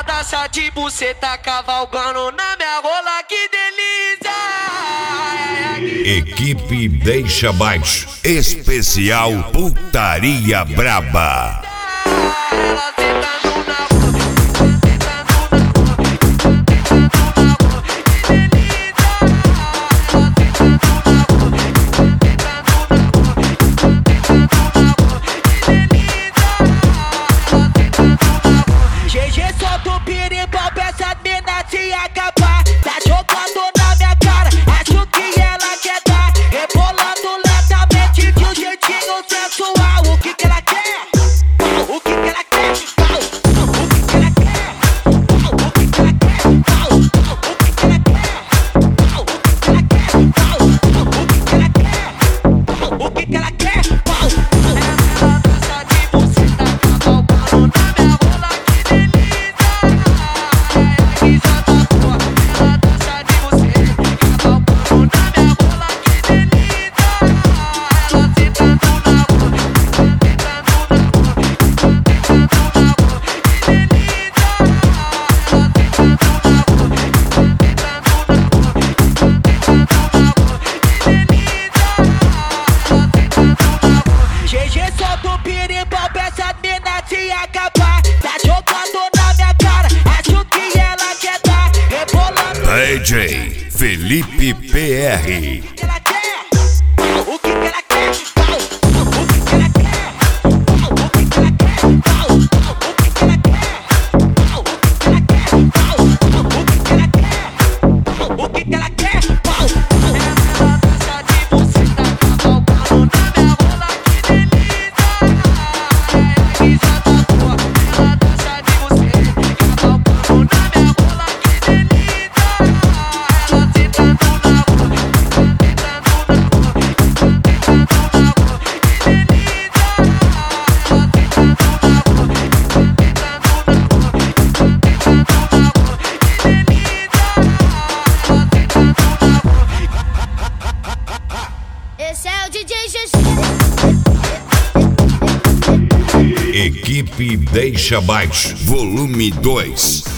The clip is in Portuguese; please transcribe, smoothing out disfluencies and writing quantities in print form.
dança de buceta cavalgando na minha rola, que delícia. Equipe Deixa Baixo, especial Putaria Braba. Ela sentando na GG solta o pirimbau pra essa mina se acabar. Tá jogando na minha cara, acho que ela quer dar. Rebolando lentamente de um jeitinho sensual. O que ela quer? O que ela quer? O que ela quer? O que ela quer? O que ela quer? O que ela quer? Ela dança de buceta cavalgando na minha rola, que delícia. Ela dança de buceta cavalgando na minha rola, que delícia. Ela sentando na rua, GG solta o pirimbau pra essa mina se acabar. Tá jogando na minha cara, acho que ela quer dar. Rebolando DJ Felipe PR. ela quer. O que ela quer? O que ela quer? O que ela quer? O que ela quer? Ela dança de buceta cavalgando na minha rola, que delícia. Ela dança de buceta cavalgando na minha rola, que delícia. Ela sentando na rua, Esse é o DJ GG. Equipe Deixa Baixo, volume 2.